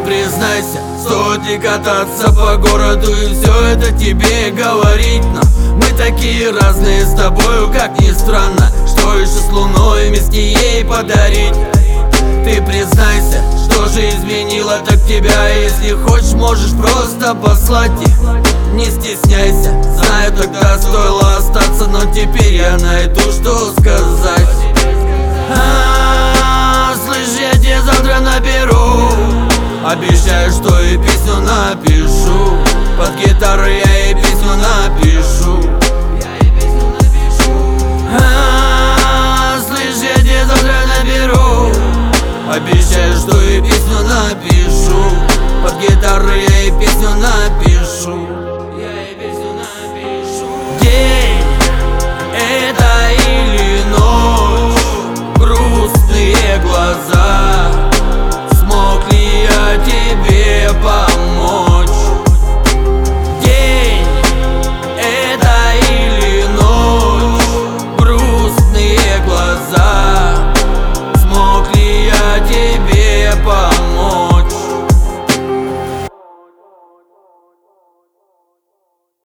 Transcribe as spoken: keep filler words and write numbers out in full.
признайся, стоит ли кататься по городу и все это тебе говорить? Но мы такие разные с тобою, как ни странно. Что еще с луной вместе ей подарить? Ты признайся, что же изменило так тебя? Если хочешь, можешь просто послать их. Не стесняйся, знаю, тогда стоило остаться, но теперь я найду, что сказать.